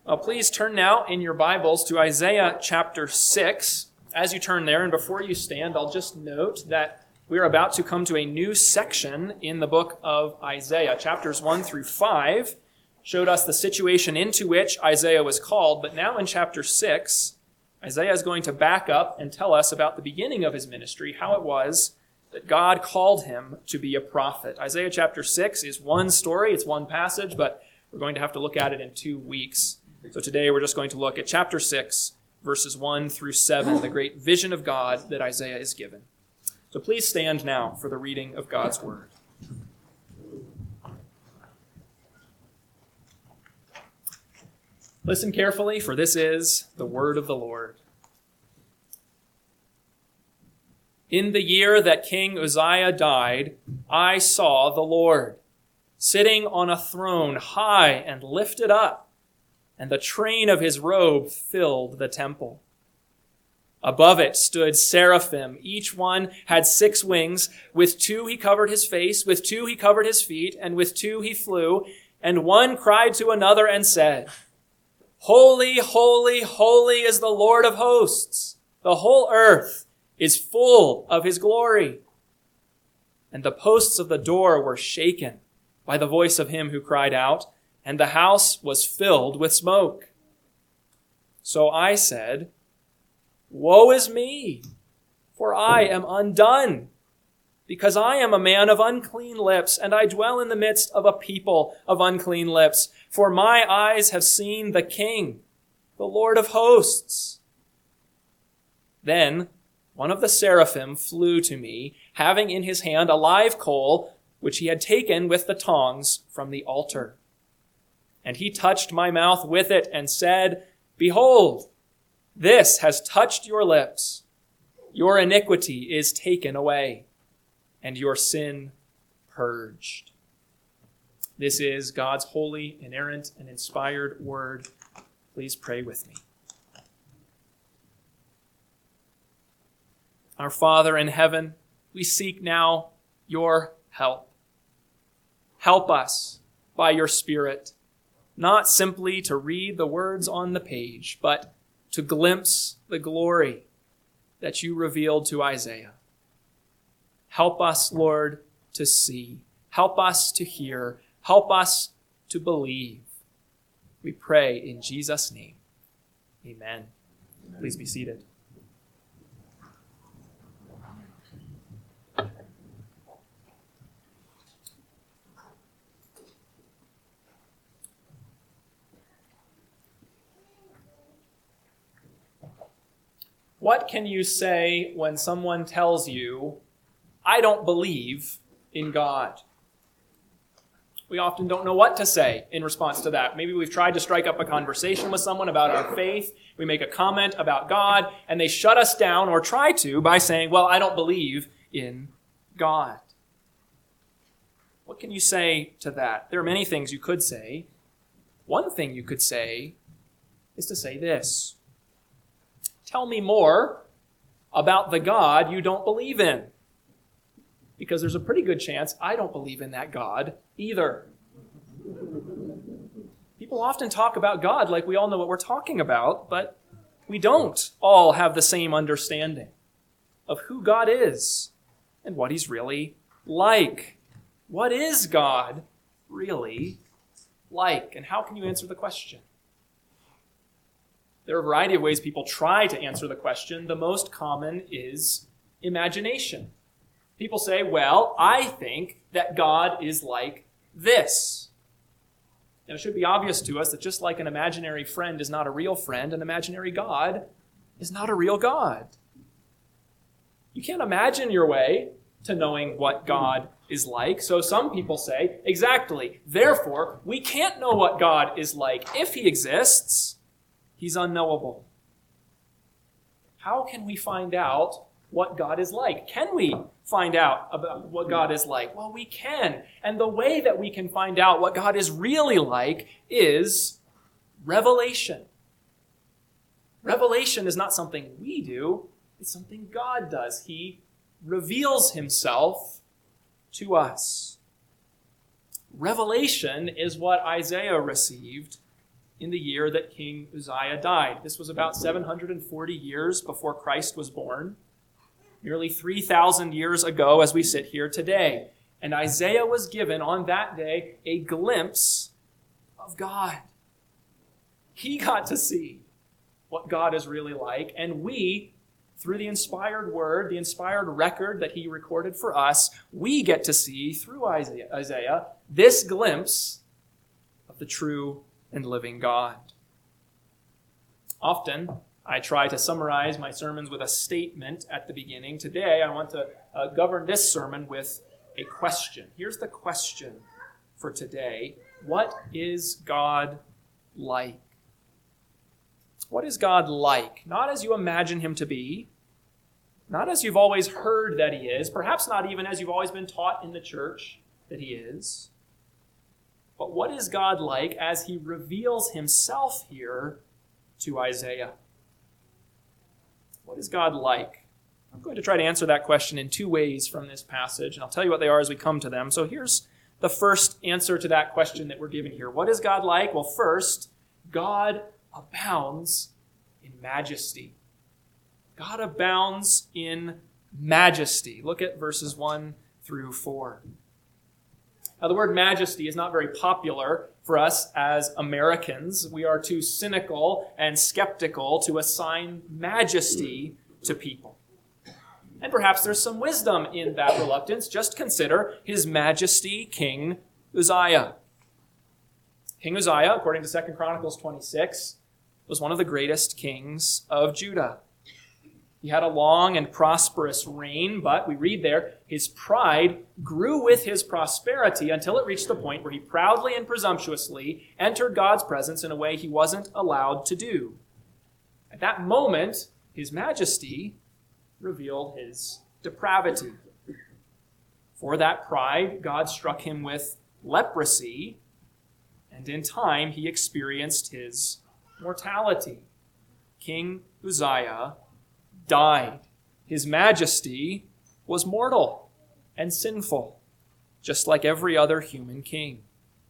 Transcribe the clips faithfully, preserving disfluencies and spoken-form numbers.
Well, please turn now in your Bibles to Isaiah chapter six. As you turn there, and before you stand, I'll just note that we are about to come to a new section in the book of Isaiah. Chapters one through five showed us the situation into which Isaiah was called, but now in chapter six, Isaiah is going to back up and tell us about the beginning of his ministry, how it was that God called him to be a prophet. Isaiah chapter six is one story, it's one passage, but we're going to have to look at it in two weeks. So today we're just going to look at chapter six, verses one through seven, the great vision of God that Isaiah is given. So please stand now for the reading of God's word. Listen carefully, for this is the word of the Lord. In the year that King Uzziah died, I saw the Lord, sitting on a throne high and lifted up, and the train of his robe filled the temple. Above it stood seraphim. Each one had six wings. With two he covered his face, with two he covered his feet, and with two he flew. And one cried to another and said, Holy, holy, holy is the Lord of hosts. The whole earth is full of his glory. And the posts of the door were shaken by the voice of him who cried out, and the house was filled with smoke. So I said, Woe is me, for I am undone, because I am a man of unclean lips, and I dwell in the midst of a people of unclean lips. For my eyes have seen the King, the Lord of hosts. Then one of the seraphim flew to me, having in his hand a live coal, which he had taken with the tongs from the altar. And he touched my mouth with it and said, Behold, this has touched your lips. Your iniquity is taken away, and your sin purged. This is God's holy, inerrant, and inspired word. Please pray with me. Our Father in heaven, we seek now your help. Help us by your Spirit, not simply to read the words on the page, but to glimpse the glory that you revealed to Isaiah. Help us, Lord, to see. Help us to hear. Help us to believe. We pray in Jesus' name. Amen. Please be seated. What can you say when someone tells you, I don't believe in God? We often don't know what to say in response to that. Maybe we've tried to strike up a conversation with someone about our faith. We make a comment about God, and they shut us down or try to by saying, well, I don't believe in God. What can you say to that? There are many things you could say. One thing you could say is to say this. Tell me more about the God you don't believe in. Because there's a pretty good chance I don't believe in that God either. People often talk about God like we all know what we're talking about, but we don't all have the same understanding of who God is and what he's really like. What is God really like? And how can you answer the question? There are a variety of ways people try to answer the question. The most common is imagination. People say, well, I think that God is like this. And it should be obvious to us that just like an imaginary friend is not a real friend, an imaginary God is not a real God. You can't imagine your way to knowing what God is like. So some people say, exactly, therefore, we can't know what God is like. If he exists, he's unknowable. How can we find out what God is like? Can we find out about what God is like? Well, we can. And the way that we can find out what God is really like is revelation. Revelation is not something we do. It's something God does. He reveals himself to us. Revelation is what Isaiah received in the year that King Uzziah died. This was about seven hundred forty years before Christ was born, nearly three thousand years ago as we sit here today. And Isaiah was given on that day a glimpse of God. He got to see what God is really like, and we, through the inspired word, the inspired record that he recorded for us, we get to see through Isaiah, Isaiah this glimpse of the true and living God. Often, I try to summarize my sermons with a statement at the beginning. Today, I want to uh, govern this sermon with a question. Here's the question for today. What is God like? What is God like? Not as you imagine him to be, not as you've always heard that he is, perhaps not even as you've always been taught in the church that he is, but what is God like as he reveals himself here to Isaiah? What is God like? I'm going to try to answer that question in two ways from this passage, and I'll tell you what they are as we come to them. So here's the first answer to that question that we're given here. What is God like? Well, first, God abounds in majesty. God abounds in majesty. Look at verses one through four. Now, the word majesty is not very popular for us as Americans. We are too cynical and skeptical to assign majesty to people. And perhaps there's some wisdom in that reluctance. Just consider His Majesty King Uzziah. King Uzziah, according to Second Chronicles twenty-six, was one of the greatest kings of Judah. He had a long and prosperous reign, but we read there, his pride grew with his prosperity until it reached the point where he proudly and presumptuously entered God's presence in a way he wasn't allowed to do. At that moment, His Majesty revealed his depravity. For that pride, God struck him with leprosy, and in time he experienced his mortality. King Uzziah died. His Majesty was mortal and sinful, just like every other human king.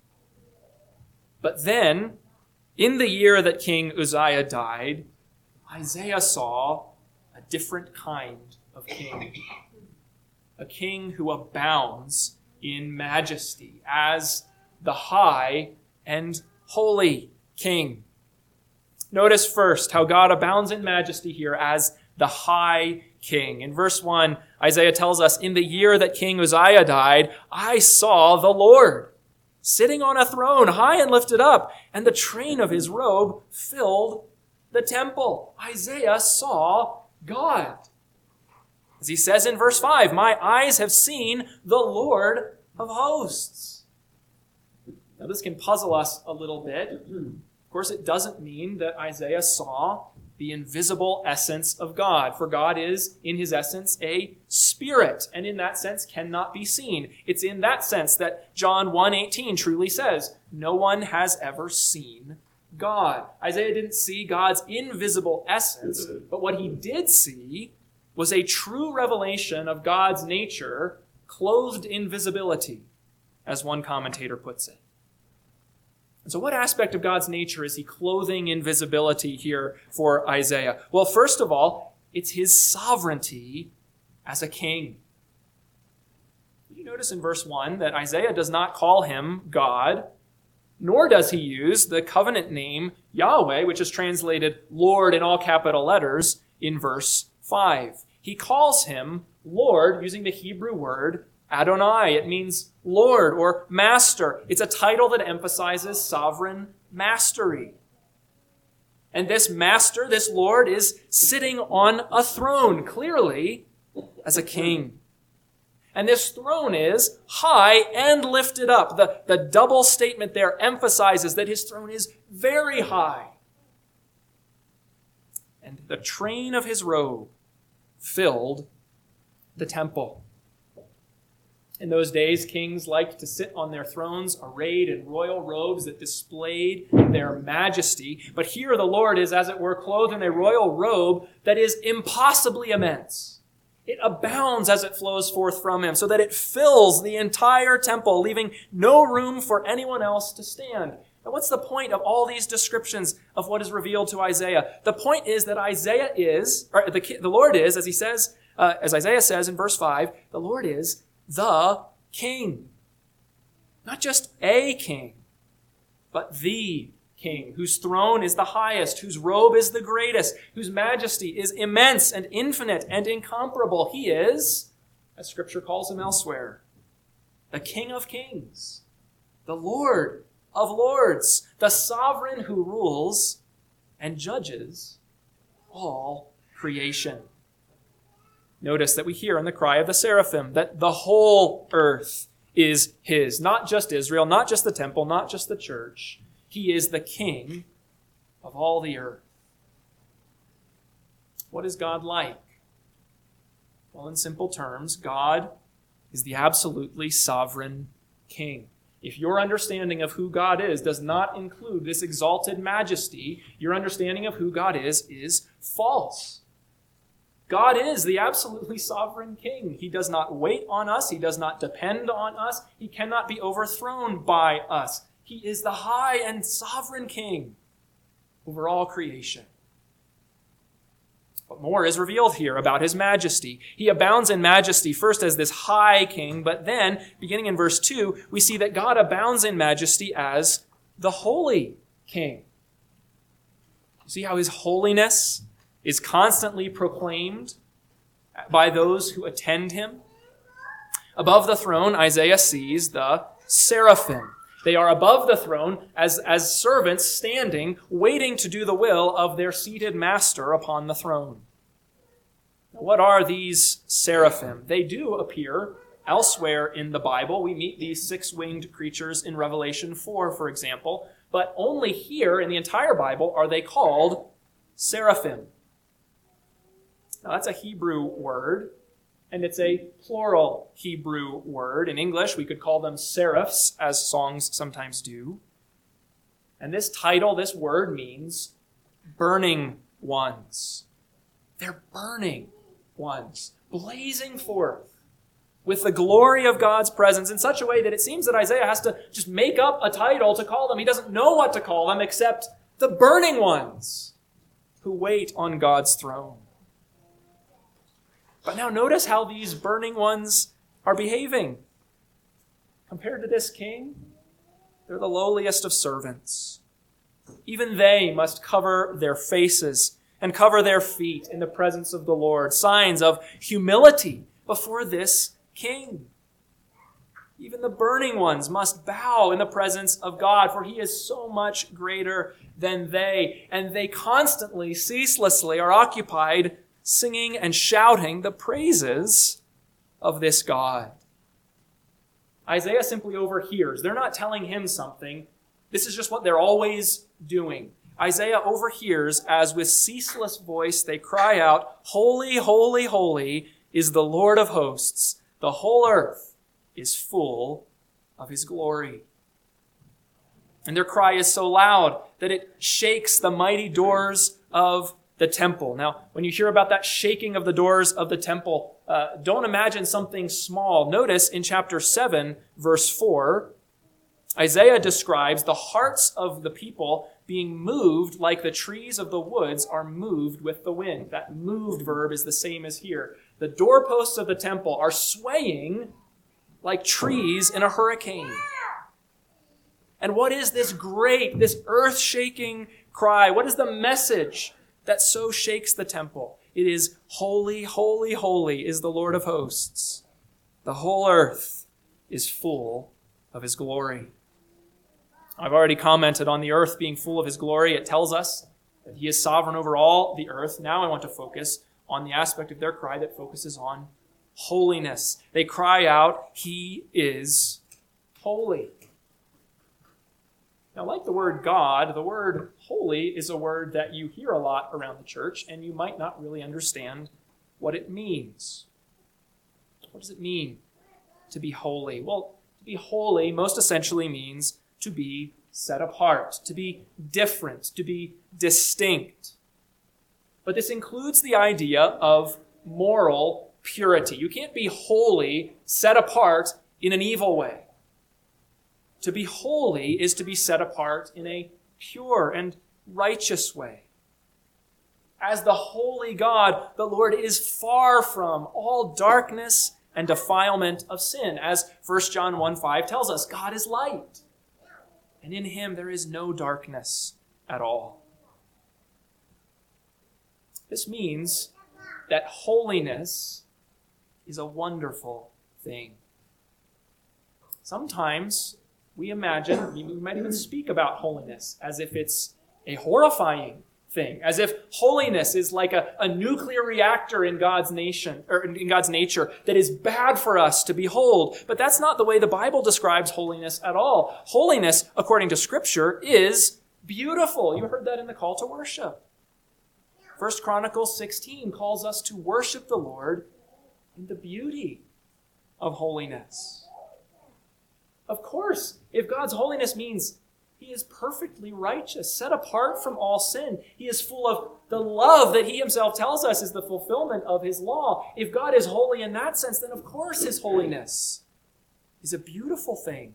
But then, in the year that King Uzziah died, Isaiah saw a different kind of king. A king who abounds in majesty as the high and holy king. Notice first how God abounds in majesty here as the high king. In verse one, Isaiah tells us, in the year that King Uzziah died, I saw the Lord sitting on a throne, high and lifted up, and the train of his robe filled the temple. Isaiah saw God. As he says in verse five, my eyes have seen the Lord of hosts. Now this can puzzle us a little bit. Of course, it doesn't mean that Isaiah saw the invisible essence of God, for God is, in his essence, a spirit, and in that sense cannot be seen. It's in that sense that John one eighteen truly says, no one has ever seen God. Isaiah didn't see God's invisible essence, but what he did see was a true revelation of God's nature clothed in visibility, as one commentator puts it. And so what aspect of God's nature is he clothing in visibility here for Isaiah? Well, first of all, it's his sovereignty as a king. You notice in verse one that Isaiah does not call him God, nor does he use the covenant name Yahweh, which is translated Lord in all capital letters in verse five. He calls him Lord using the Hebrew word Adonai. It means Lord or Master. It's a title that emphasizes sovereign mastery. And this Master, this Lord, is sitting on a throne, clearly as a king. And this throne is high and lifted up. The, the double statement there emphasizes that his throne is very high. And the train of his robe filled the temple. In those days, kings liked to sit on their thrones arrayed in royal robes that displayed their majesty. But here the Lord is, as it were, clothed in a royal robe that is impossibly immense. It abounds as it flows forth from him, so that it fills the entire temple, leaving no room for anyone else to stand. Now, what's the point of all these descriptions of what is revealed to Isaiah? The point is that Isaiah is, or the, the Lord is, as he says, uh, as Isaiah says in verse five, the Lord is the King. Not just a king, but the King, whose throne is the highest, whose robe is the greatest, whose majesty is immense and infinite and incomparable. He is, as Scripture calls him elsewhere, the King of kings, the Lord of lords, the sovereign who rules and judges all creation. Notice that we hear in the cry of the seraphim that the whole earth is his, not just Israel, not just the temple, not just the church. He is the King of all the earth. What is God like? Well, in simple terms, God is the absolutely sovereign King. If your understanding of who God is does not include this exalted majesty, your understanding of who God is is false. God is the absolutely sovereign King. He does not wait on us. He does not depend on us. He cannot be overthrown by us. He is the high and sovereign King over all creation. But more is revealed here about his majesty. He abounds in majesty first as this high king, but then, beginning in verse two, we see that God abounds in majesty as the holy king. See how his holiness is constantly proclaimed by those who attend him? Above the throne, Isaiah sees the seraphim. They are above the throne as, as servants standing, waiting to do the will of their seated master upon the throne. Now, what are these seraphim? They do appear elsewhere in the Bible. We meet these six-winged creatures in Revelation four, for example, but only here in the entire Bible are they called seraphim. Now, that's a Hebrew word, and it's a plural Hebrew word. In English, we could call them seraphs, as songs sometimes do. And this title, this word, means burning ones. They're burning ones, blazing forth with the glory of God's presence in such a way that it seems that Isaiah has to just make up a title to call them. He doesn't know what to call them except the burning ones who wait on God's throne. But now notice how these burning ones are behaving. Compared to this king, they're the lowliest of servants. Even they must cover their faces and cover their feet in the presence of the Lord, signs of humility before this king. Even the burning ones must bow in the presence of God, for he is so much greater than they, and they constantly, ceaselessly are occupied singing and shouting the praises of this God. Isaiah simply overhears. They're not telling him something. This is just what they're always doing. Isaiah overhears as with ceaseless voice they cry out, "Holy, holy, holy is the Lord of hosts. The whole earth is full of his glory." And their cry is so loud that it shakes the mighty doors of the temple. Now, when you hear about that shaking of the doors of the temple, uh, don't imagine something small. Notice in chapter seven, verse four, Isaiah describes the hearts of the people being moved like the trees of the woods are moved with the wind. That moved verb is the same as here. The doorposts of the temple are swaying like trees in a hurricane. And what is this great, this earth-shaking cry? What is the message that so shakes the temple? It is, "Holy, holy, holy is the Lord of hosts. The whole earth is full of his glory." I've already commented on the earth being full of his glory. It tells us that he is sovereign over all the earth. Now I want to focus on the aspect of their cry that focuses on holiness. They cry out, "He is holy." Now, like the word God, the word holy is a word that you hear a lot around the church, and you might not really understand what it means. What does it mean to be holy? Well, to be holy most essentially means to be set apart, to be different, to be distinct. But this includes the idea of moral purity. You can't be holy, set apart in an evil way. To be holy is to be set apart in a pure and righteous way. As the holy God, the Lord is far from all darkness and defilement of sin. As First John one five tells us, God is light, and in him there is no darkness at all. This means that holiness is a wonderful thing. Sometimes we imagine, we might even speak about holiness as if it's a horrifying thing, as if holiness is like a, a nuclear reactor in God's nation, or in God's nature that is bad for us to behold. But that's not the way the Bible describes holiness at all. Holiness, according to Scripture, is beautiful. You heard that in the call to worship. First Chronicles sixteen calls us to worship the Lord in the beauty of holiness. Of course, if God's holiness means he is perfectly righteous, set apart from all sin, he is full of the love that he himself tells us is the fulfillment of his law. If God is holy in that sense, then of course his holiness is a beautiful thing.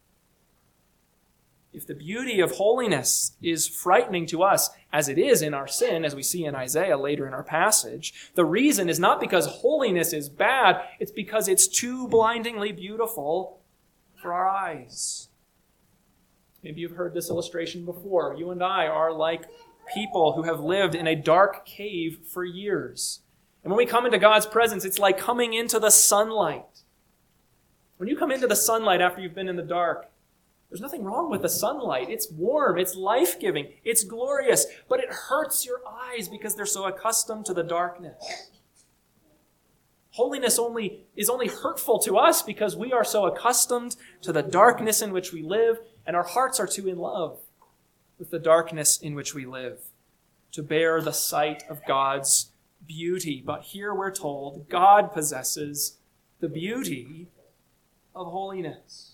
If the beauty of holiness is frightening to us, as it is in our sin, as we see in Isaiah later in our passage, the reason is not because holiness is bad, it's because it's too blindingly beautiful for our eyes. Maybe you've heard this illustration before. You and I are like people who have lived in a dark cave for years. And when we come into God's presence, it's like coming into the sunlight. When you come into the sunlight after you've been in the dark, there's nothing wrong with the sunlight. It's warm, it's life-giving, it's glorious, but it hurts your eyes because they're so accustomed to the darkness. Holiness only is only hurtful to us because we are so accustomed to the darkness in which we live, and our hearts are too in love with the darkness in which we live to bear the sight of God's beauty. But here we're told God possesses the beauty of holiness.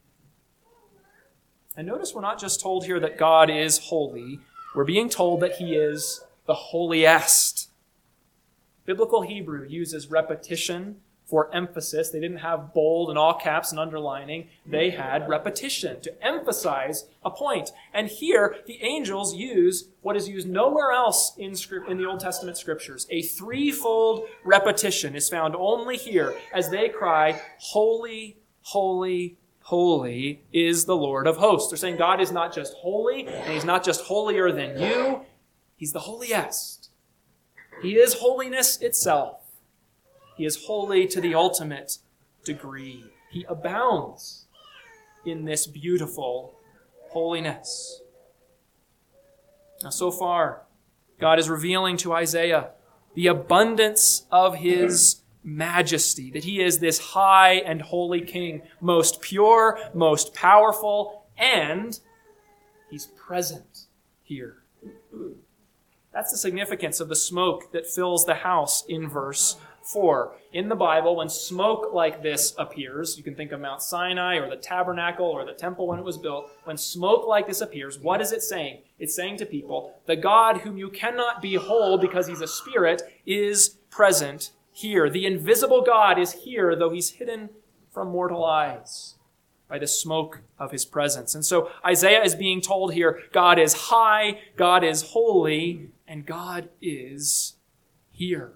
And notice we're not just told here that God is holy, we're being told that he is the holiest. Biblical Hebrew uses repetition for emphasis. They didn't have bold and all caps and underlining. They had repetition to emphasize a point. And here, the angels use what is used nowhere else in script, in the Old Testament scriptures. A threefold repetition is found only here as they cry, "Holy, holy, holy is the Lord of hosts." They're saying God is not just holy, and he's not just holier than you. He's the holiest. He is holiness itself. He is holy to the ultimate degree. He abounds in this beautiful holiness. Now, so far, God is revealing to Isaiah the abundance of his majesty, that he is this high and holy king, most pure, most powerful, and he's present here. That's the significance of the smoke that fills the house in verse four. In the Bible, when smoke like this appears, you can think of Mount Sinai or the tabernacle or the temple when it was built. When smoke like this appears, what is it saying? It's saying to people, the God whom you cannot behold because he's a spirit is present here. The invisible God is here, though he's hidden from mortal eyes by the smoke of his presence. And so Isaiah is being told here, God is high, God is holy, and God is here.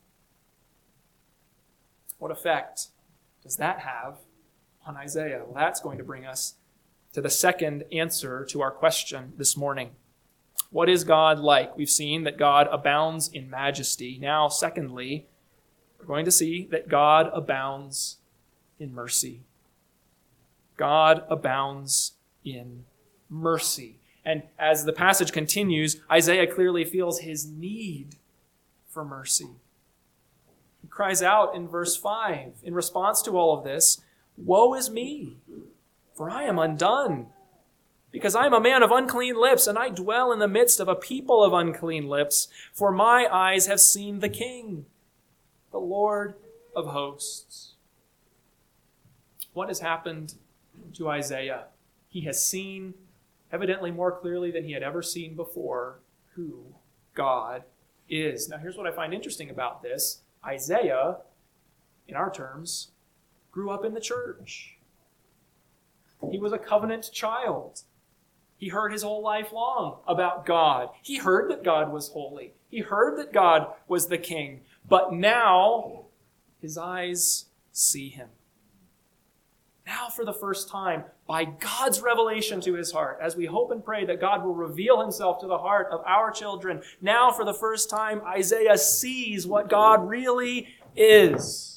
What effect does that have on Isaiah? Well, that's going to bring us to the second answer to our question this morning. What is God like? We've seen that God abounds in majesty. Now, secondly, we're going to see that God abounds in mercy. God abounds in mercy. And as the passage continues, Isaiah clearly feels his need for mercy. He cries out in verse five, in response to all of this, "Woe is me, for I am undone, because I am a man of unclean lips, and I dwell in the midst of a people of unclean lips, for my eyes have seen the King, the Lord of hosts." What has happened to Isaiah? He has seen, evidently more clearly than he had ever seen before, who God is. Now here's what I find interesting about this. Isaiah, in our terms, grew up in the church. He was a covenant child. He heard his whole life long about God. He heard that God was holy. He heard that God was the king. But now his eyes see him. Now for the first time, by God's revelation to his heart, as we hope and pray that God will reveal himself to the heart of our children, now for the first time, Isaiah sees what God really is.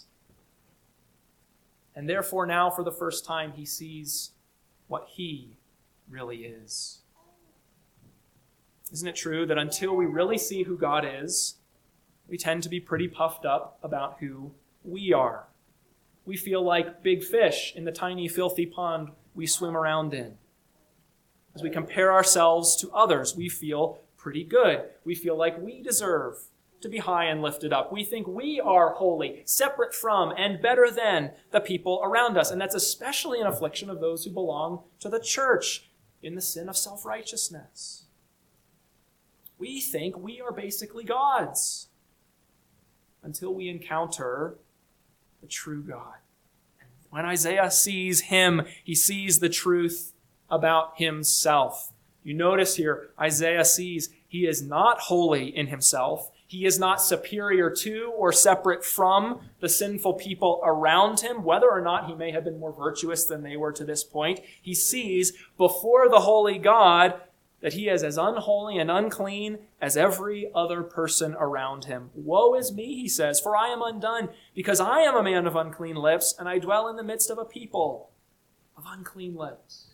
And therefore now for the first time, he sees what he really is. Isn't it true that until we really see who God is, we tend to be pretty puffed up about who we are? We feel like big fish in the tiny, filthy pond we swim around in. As we compare ourselves to others, we feel pretty good. We feel like we deserve to be high and lifted up. We think we are holy, separate from and better than the people around us. And that's especially an affliction of those who belong to the church in the sin of self-righteousness. We think we are basically gods until we encounter the true God. And when Isaiah sees him, he sees the truth about himself. You notice here, Isaiah sees he is not holy in himself. He is not superior to or separate from the sinful people around him, whether or not he may have been more virtuous than they were to this point. He sees before the holy God that he is as unholy and unclean as every other person around him. Woe is me, he says, for I am undone, because I am a man of unclean lips, and I dwell in the midst of a people of unclean lips.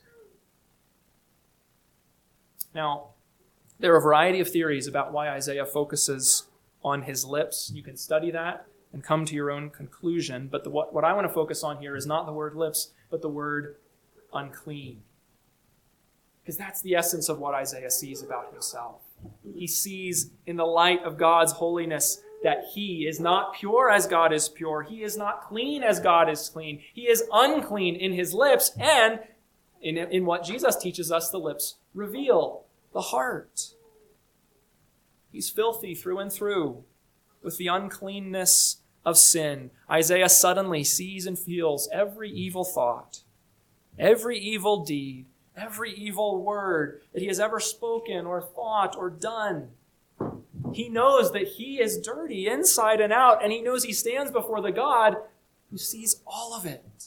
Now, there are a variety of theories about why Isaiah focuses on his lips. You can study that and come to your own conclusion, but the, what, what I want to focus on here is not the word lips, but the word unclean. Because that's the essence of what Isaiah sees about himself. He sees in the light of God's holiness that he is not pure as God is pure. He is not clean as God is clean. He is unclean in his lips, and in, in what Jesus teaches us, the lips reveal the heart. He's filthy through and through with the uncleanness of sin. Isaiah suddenly sees and feels every evil thought, every evil deed, every evil word that he has ever spoken or thought or done. He knows that he is dirty inside and out, and he knows he stands before the God who sees all of it.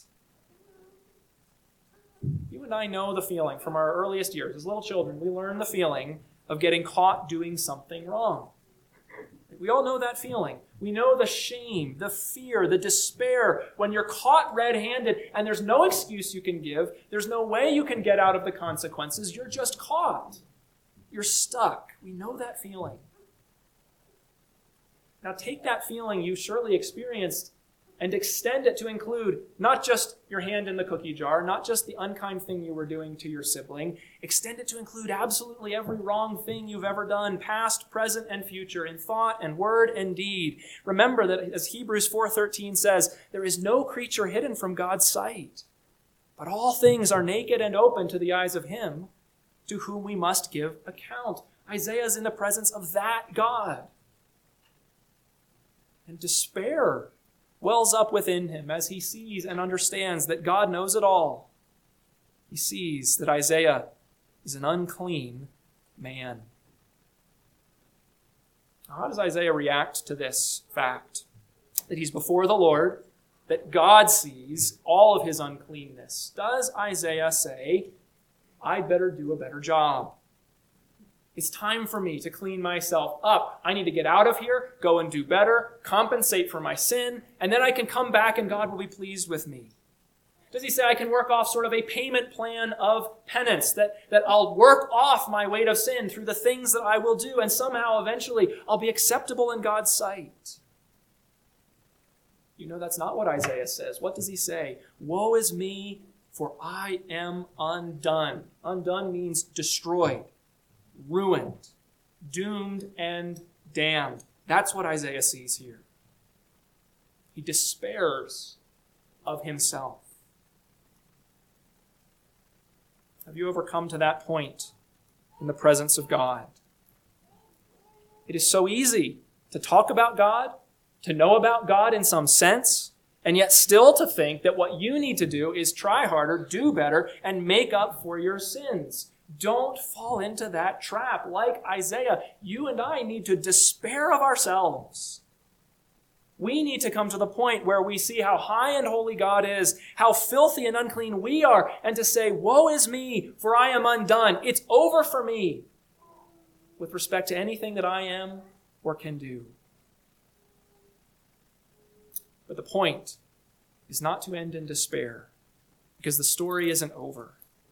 You and I know the feeling from our earliest years. As little children, we learn the feeling of getting caught doing something wrong. We all know that feeling. We know the shame, the fear, the despair when you're caught red-handed and there's no excuse you can give. There's no way you can get out of the consequences. You're just caught. You're stuck. We know that feeling. Now take that feeling you surely experienced and extend it to include not just your hand in the cookie jar, not just the unkind thing you were doing to your sibling. Extend it to include absolutely every wrong thing you've ever done, past, present, and future, in thought and word and deed. Remember that, as Hebrews four thirteen says, there is no creature hidden from God's sight, but all things are naked and open to the eyes of him to whom we must give account. Isaiah is in the presence of that God. And despair wells up within him as he sees and understands that God knows it all. He sees that Isaiah is an unclean man. How does Isaiah react to this fact? That he's before the Lord, that God sees all of his uncleanness. Does Isaiah say, I'd better do a better job? It's time for me to clean myself up. I need to get out of here, go and do better, compensate for my sin, and then I can come back and God will be pleased with me. Does he say I can work off sort of a payment plan of penance, that, that I'll work off my weight of sin through the things that I will do, and somehow eventually I'll be acceptable in God's sight? You know that's not what Isaiah says. What does he say? Woe is me, for I am undone. Undone means destroyed, ruined, doomed, and damned. That's what Isaiah sees here. He despairs of himself. Have you ever come to that point in the presence of God? It is so easy to talk about God, to know about God in some sense, And yet still to think that what you need to do is try harder, do better, and make up for your sins. Don't fall into that trap. Like Isaiah, you and I need to despair of ourselves. We need to come to the point where we see how high and holy God is, how filthy and unclean we are, and to say, woe is me, for I am undone. It's over for me with respect to anything that I am or can do. But the point is not to end in despair, because the story isn't over.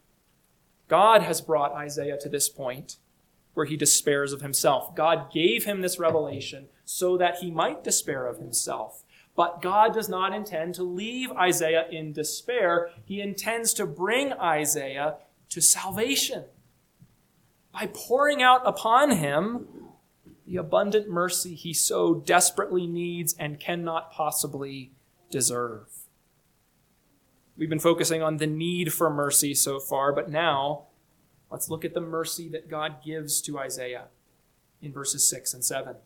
God has brought Isaiah to this point where he despairs of himself. God gave him this revelation so that he might despair of himself. But God does not intend to leave Isaiah in despair. He intends to bring Isaiah to salvation by pouring out upon him the abundant mercy he so desperately needs and cannot possibly deserve. We've been focusing on the need for mercy so far, but now let's look at the mercy that God gives to Isaiah in verses six and seven.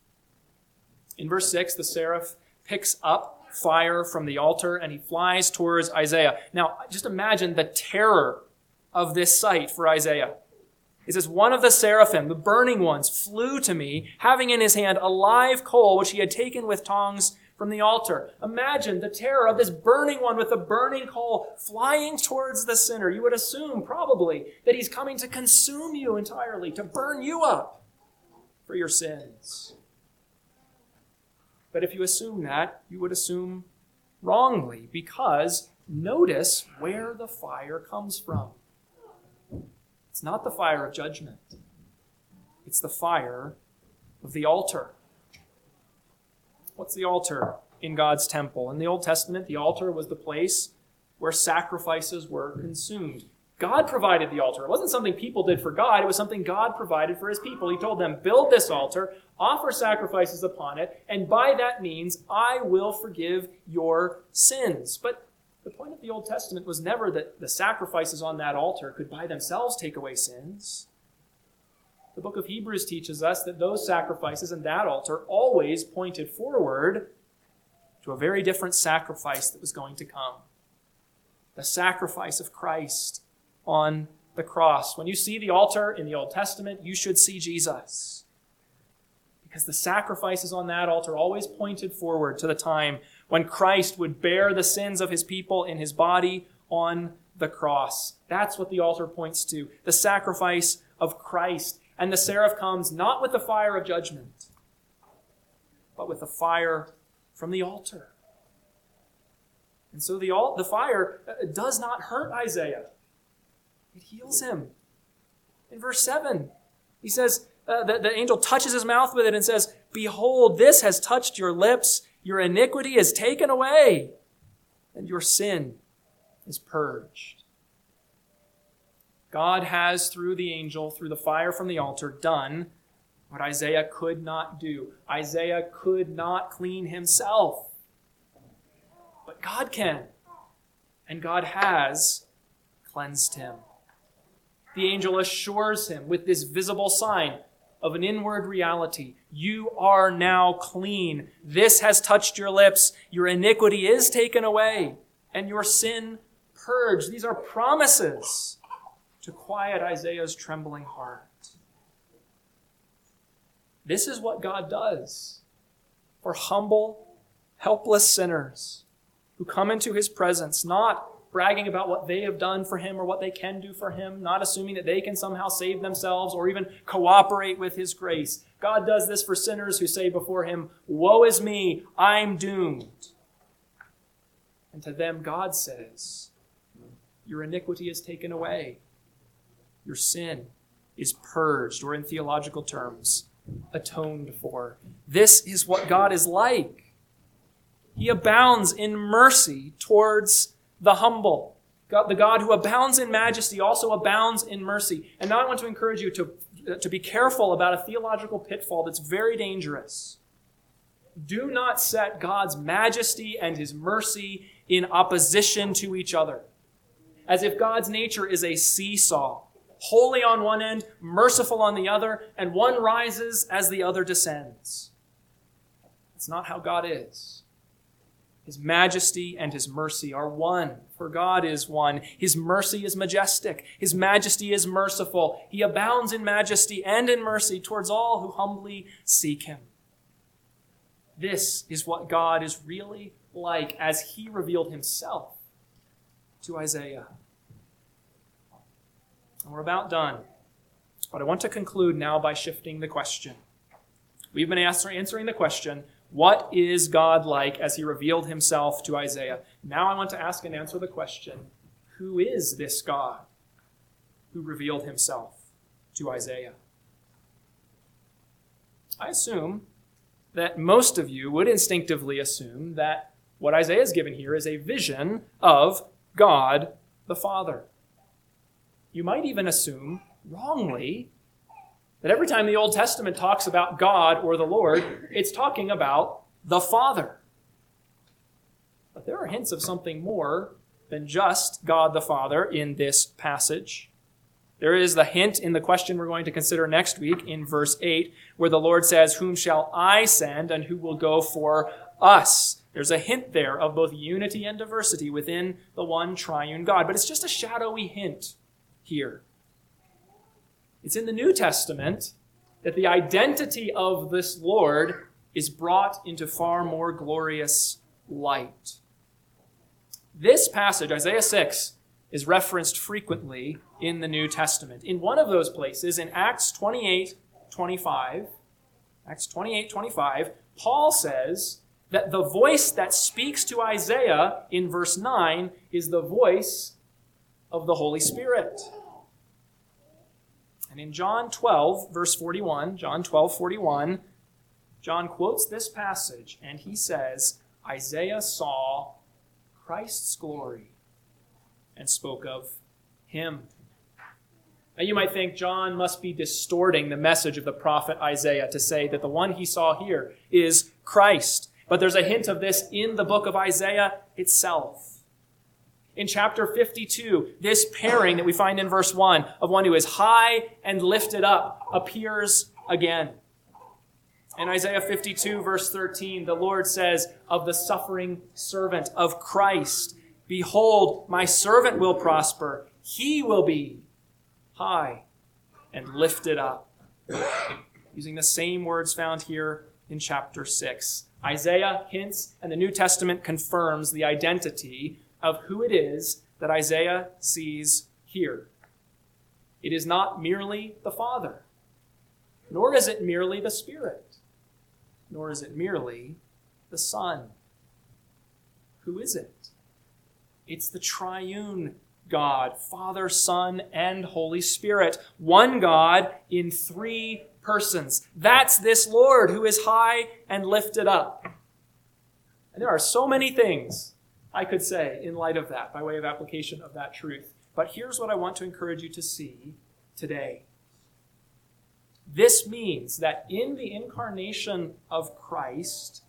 In verse six, the seraph picks up fire from the altar and he flies towards Isaiah. Now, just imagine the terror of this sight for Isaiah. It says, one of the seraphim, the burning ones, flew to me, having in his hand a live coal, which he had taken with tongs from the altar. Imagine the terror of this burning one with the burning coal flying towards the sinner. You would assume, probably, that he's coming to consume you entirely, to burn you up for your sins. But if you assume that, you would assume wrongly, because notice where the fire comes from. It's not the fire of judgment. It's the fire of the altar. What's the altar in God's temple? In the Old Testament, the altar was the place where sacrifices were consumed. God provided the altar. It wasn't something people did for God. It was something God provided for his people. He told them, build this altar, offer sacrifices upon it, and by that means, I will forgive your sins. But the point of the Old Testament was never that the sacrifices on that altar could by themselves take away sins. The book of Hebrews teaches us that those sacrifices and that altar always pointed forward to a very different sacrifice that was going to come. The sacrifice of Christ on the cross. When you see the altar in the Old Testament, you should see Jesus. Because the sacrifices on that altar always pointed forward to the time when Christ would bear the sins of his people in his body on the cross. That's what the altar points to, the sacrifice of Christ. And the seraph comes not with the fire of judgment, but with the fire from the altar. And so the, the fire does not hurt Isaiah. It heals him. In verse seven, he says, uh, the, the angel touches his mouth with it and says, behold, this has touched your lips. Your iniquity is taken away, and your sin is purged. God has, through the angel, through the fire from the altar, done what Isaiah could not do. Isaiah could not clean himself. But God can, and God has cleansed him. The angel assures him with this visible sign of an inward reality. You are now clean. This has touched your lips. Your iniquity is taken away, and your sin purged. These are promises to quiet Isaiah's trembling heart. This is what God does for humble, helpless sinners who come into his presence, not bragging about what they have done for him or what they can do for him, not assuming that they can somehow save themselves or even cooperate with his grace. God does this for sinners who say before him, woe is me, I'm doomed. And to them, God says, your iniquity is taken away. Your sin is purged, or in theological terms, atoned for. This is what God is like. He abounds in mercy towards the humble. God, the God who abounds in majesty also abounds in mercy. And now I want to encourage you to, to be careful about a theological pitfall that's very dangerous. Do not set God's majesty and his mercy in opposition to each other, as if God's nature is a seesaw, holy on one end, merciful on the other, and one rises as the other descends. That's not how God is. His majesty and his mercy are one, for God is one. His mercy is majestic. His majesty is merciful. He abounds in majesty and in mercy towards all who humbly seek him. This is what God is really like as he revealed himself to Isaiah. And we're about done. But I want to conclude now by shifting the question. We've been answering the question, what is God like as he revealed himself to Isaiah? Now I want to ask and answer the question, who is this God who revealed himself to Isaiah? I assume that most of you would instinctively assume that what Isaiah is given here is a vision of God the Father. You might even assume, wrongly, that every time the Old Testament talks about God or the Lord, it's talking about the Father. But there are hints of something more than just God the Father in this passage. There is the hint in the question we're going to consider next week in verse eight, where the Lord says, "Whom shall I send, and who will go for us?" There's a hint there of both unity and diversity within the one triune God. But it's just a shadowy hint here. It's in the New Testament that the identity of this Lord is brought into far more glorious light. This passage, Isaiah six, is referenced frequently in the New Testament. In one of those places, in Acts twenty-eight twenty-five, Acts twenty-eight twenty-five, Paul says that the voice that speaks to Isaiah in verse nine is the voice of the Holy Spirit. And in John twelve, verse forty-one, John twelve, forty-one, John quotes this passage, and he says, Isaiah saw Christ's glory and spoke of him. Now you might think John must be distorting the message of the prophet Isaiah to say that the one he saw here is Christ. But there's a hint of this in the book of Isaiah itself. In chapter fifty-two, this pairing that we find in verse one of one who is high and lifted up appears again. In Isaiah fifty-two, verse thirteen, the Lord says of the suffering servant of Christ, "Behold, my servant will prosper. He will be high and lifted up." Using the same words found here in chapter six. Isaiah hints and the New Testament confirms the identity of who it is that Isaiah sees here. It is not merely the Father, nor is it merely the Spirit, nor is it merely the Son. Who is it? It's the triune God, Father, Son, and Holy Spirit. One God in three persons. That's this Lord who is high and lifted up. And there are so many things I could say in light of that, by way of application of that truth. But here's what I want to encourage you to see today. This means that in the incarnation of Christ,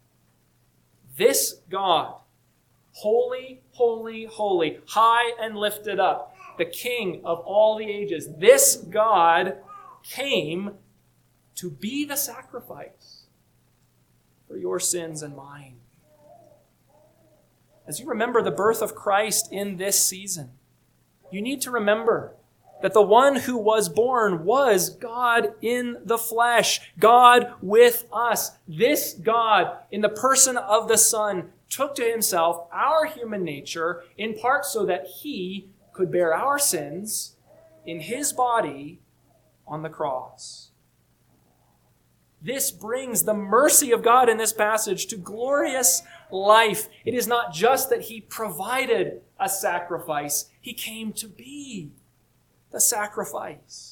this God, holy, holy, holy, high and lifted up, the King of all the ages, this God came to be the sacrifice for your sins and mine. As you remember the birth of Christ in this season, you need to remember that the one who was born was God in the flesh, God with us. This God, in the person of the Son, took to himself our human nature, in part so that he could bear our sins in his body on the cross. This brings the mercy of God in this passage to glorious life. It is not just that he provided a sacrifice. He came to be the sacrifice.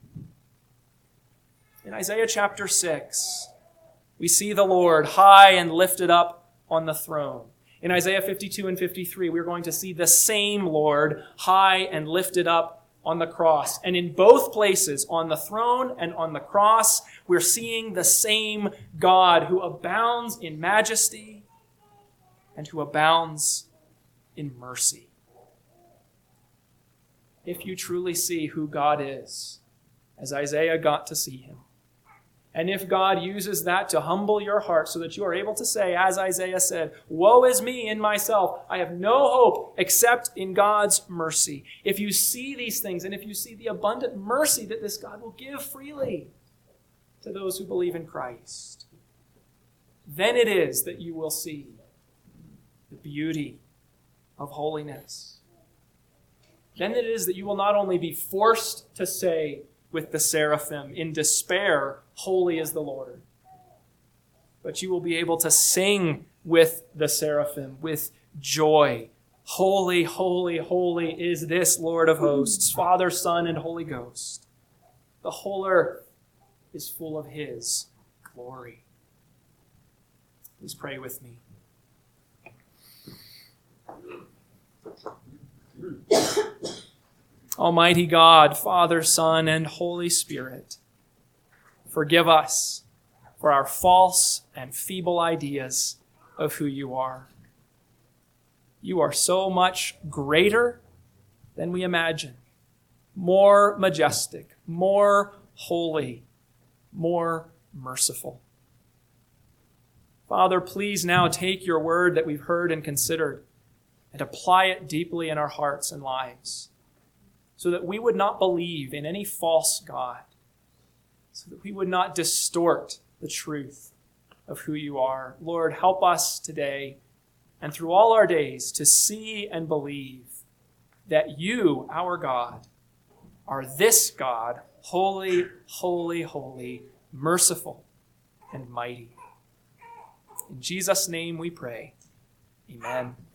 In Isaiah chapter six, we see the Lord high and lifted up on the throne. In Isaiah fifty-two and fifty-three, we're going to see the same Lord high and lifted up on the cross. And in both places, on the throne and on the cross, we're seeing the same God who abounds in majesty and who abounds in mercy. If you truly see who God is, as Isaiah got to see him, And if God uses that to humble your heart so that you are able to say, as Isaiah said, woe is me in myself. I have no hope except in God's mercy. If you see these things and if you see the abundant mercy that this God will give freely to those who believe in Christ, then it is that you will see the beauty of holiness. Then it is that you will not only be forced to say with the seraphim in despair, holy is the Lord, but you will be able to sing with the seraphim with joy. Holy, holy, holy is this Lord of hosts, Father, Son, and Holy Ghost. The whole earth is full of his glory. Please pray with me. Almighty God, Father, Son, and Holy Spirit, forgive us for our false and feeble ideas of who you are. You are so much greater than we imagine, more majestic, more holy, more merciful. Father, please now take your word that we've heard and considered and apply it deeply in our hearts and lives, so that we would not believe in any false god, so that we would not distort the truth of who you are. Lord, help us today and through all our days to see and believe that you, our God, are this God, holy, holy, holy, merciful, and mighty. In Jesus' name we pray. Amen.